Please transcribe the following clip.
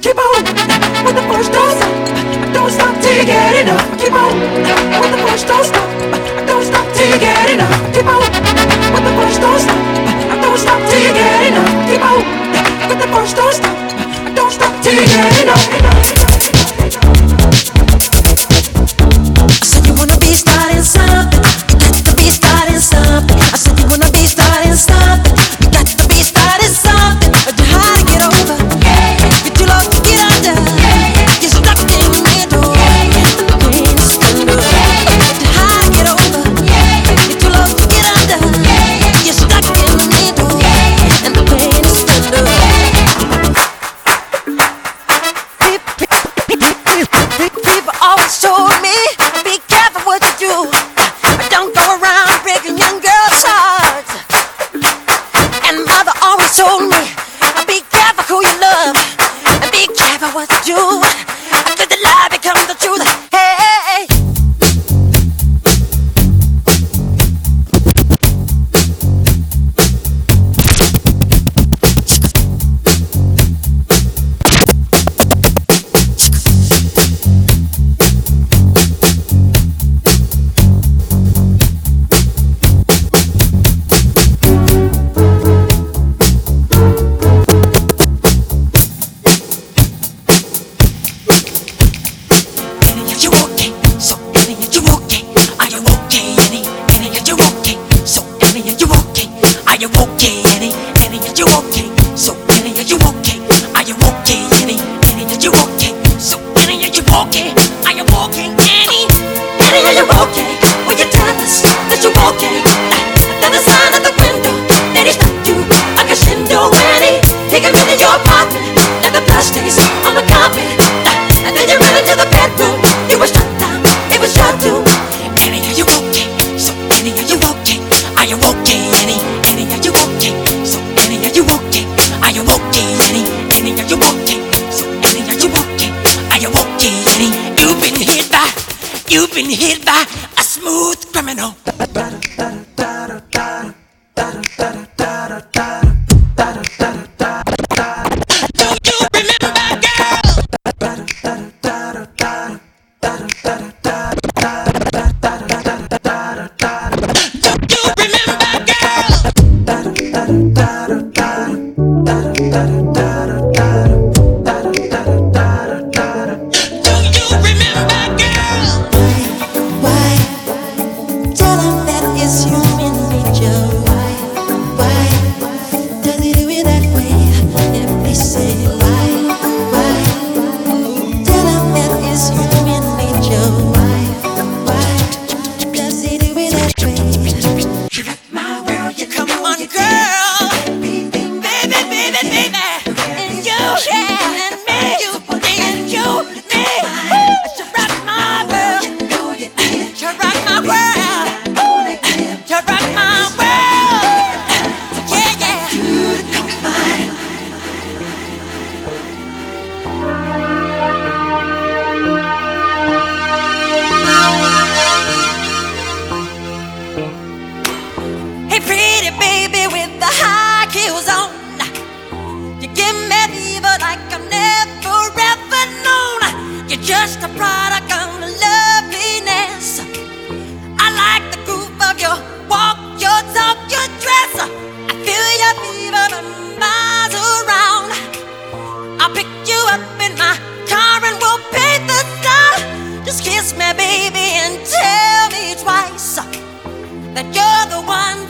keep on with the push, don't stop. I don't stop till you get enough. I keep on with the push, don't stop. I don't stop till you get enough. I keep on with the push, don't stop. I don't stop till you get enough. Keep on with the push, don't stop. I don't stop till you get enough. I said you wanna be starting something. You got to be starting something. I said you wanna be starting something. You got to be starting something. But you're hard to get over. You're too low to get under. You're stuck in the middle. And the pain is thunder. You're hard to get over. You're too low to get under. You're stuck in the middle. And the pain is thunder. People always told me, be careful what you do. Don't go around breaking young girls' hearts. And mother always told me, be careful who you love. And be careful what you do. Could the lie become the truth? Hey. You've been hit by a smooth criminal. Just a product of loveliness. I like the groove of your walk, your talk, your dress. I feel your fever from miles around. I'll pick you up in my car and we'll paint the sky. Just kiss me, baby, and tell me twice that you're the one